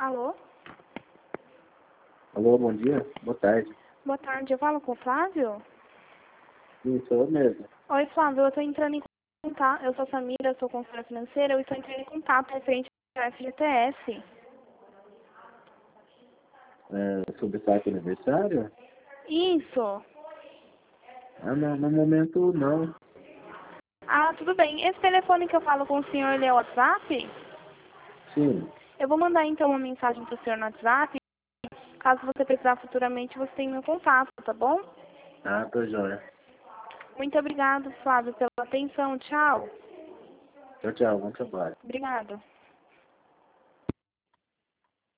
Alô? Alô, bom dia. Boa tarde. Boa tarde, eu falo com o Flávio? Sim, sou eu mesmo. Oi, Flávio, eu estou entrando em contato. Eu sou Samira, eu sou consultora financeira, eu estou entrando em contato referente ao FGTS. Sobre carta aniversário? Isso. Não, no momento não. Ah, tudo bem. Esse telefone que eu falo com o senhor, ele é o WhatsApp? Sim. Eu vou mandar então uma mensagem para o senhor no WhatsApp. Caso você precisar futuramente, você tem meu contato, tá bom? Tá joia. Muito obrigado, Flávio, pela atenção. Tchau. Tchau, tchau. Bom trabalho. Obrigada.